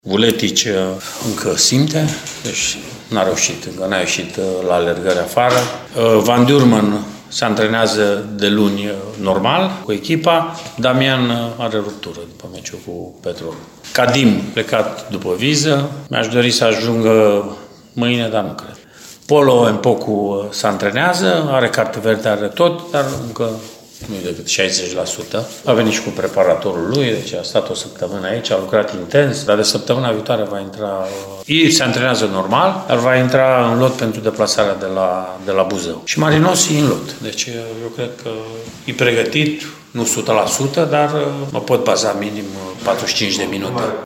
Vuletic încă simte, deci n-a reușit, încă n-a ieșit la alergări afară. Van Durman se antrenează de luni normal cu echipa. Damian are ruptură după meciul cu Petrol. Kadim plecat după viză. Mi-aș dori să ajungă mâine, dar nu cred. Polo Mpoku se antrenează, are carte verde, are tot, dar încă nu e decât 60%. A venit și cu preparatorul lui, deci a stat o săptămână aici, a lucrat intens, dar de săptămâna viitoare va intra... El se antrenează normal, dar va intra în lot pentru deplasarea de la Buzău. Și Marinosi în lot. Deci eu cred că e pregătit, nu 100%, dar mă pot baza minim 45 de minute.